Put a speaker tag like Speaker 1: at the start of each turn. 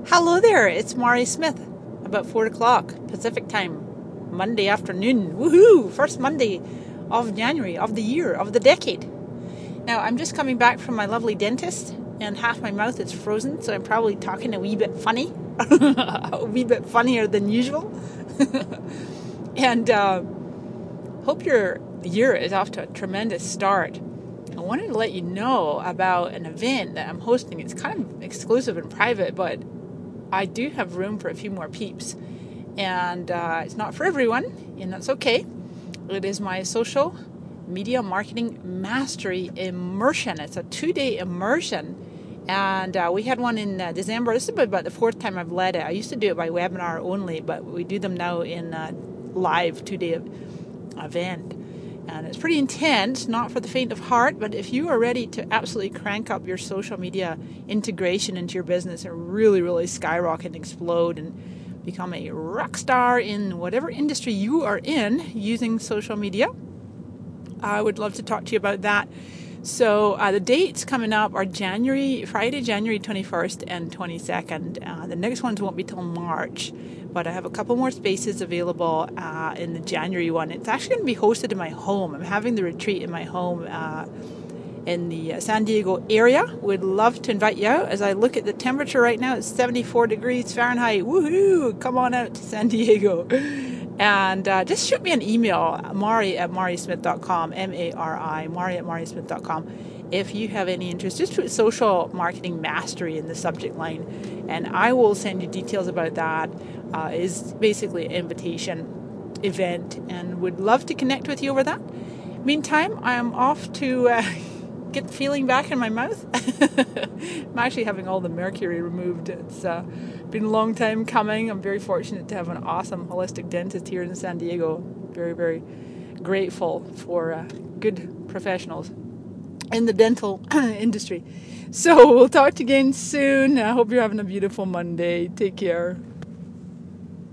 Speaker 1: Hello there, it's Mari Smith. About 4 o'clock Pacific time, Monday afternoon. Woohoo! First Monday of January, of the year, of the decade. Now, I'm just coming back from my lovely dentist, and half my mouth is frozen, so I'm probably talking a wee bit funny. A wee bit funnier than usual. And hope your year is off to a tremendous start. I wanted to let you know about an event that I'm hosting. It's kind of exclusive and private, but I do have room for a few more peeps. And it's not for everyone, and that's okay. It is my social media marketing mastery immersion. It's a 2-day immersion. And we had one in December. This is about the 4th time I've led it. I used to do it by webinar only, but we do them now in live 2-day event. And it's pretty intense, not for the faint of heart, but if you are ready to absolutely crank up your social media integration into your business and really, really skyrocket and explode and become a rock star in whatever industry you are in using social media, I would love to talk to you about that. So the dates coming up are Friday, January 21st and 22nd. The next ones won't be till March, but I have a couple more spaces available in the January one. It's actually going to be hosted in my home. I'm having the retreat in my home in the San Diego area. Would love to invite you out. As I look at the temperature right now, it's 74 degrees Fahrenheit. Woohoo! Come on out to San Diego. And just shoot me an email, Mari@marismith.com, Mari@marismith.com, if you have any interest. Just put social marketing mastery in the subject line, and I will send you details about that. Is basically an invitation event, and would love to connect with you over that. Meantime, I am off to get the feeling back in my mouth. I'm actually having all the mercury removed. It's been a long time coming. I'm very fortunate to have an awesome holistic dentist here in San Diego. Very, very grateful for good professionals in the dental industry. So we'll talk to you again soon. I hope you're having a beautiful Monday. Take care.